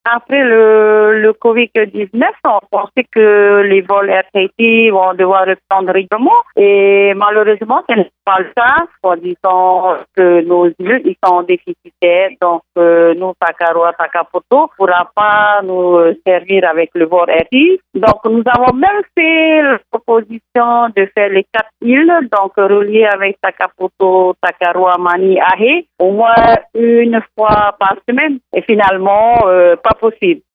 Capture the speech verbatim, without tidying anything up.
Après le, le covid dix-neuf, on pensait que les vols Air Tahiti vont devoir reprendre régulièrement. Et malheureusement, ce n'est pas le cas. En disant que nos îles ils sont déficitaires. Donc, euh, nous, Takaroa, Takapoto, ne pourra pas nous servir avec le vol Air Tahiti. Donc, nous avons même fait la proposition de faire les quatre îles, donc reliées avec Takapoto, Takaroa, Mani, Ahe, au moins une fois par semaine. Et finalement, euh, pas possible.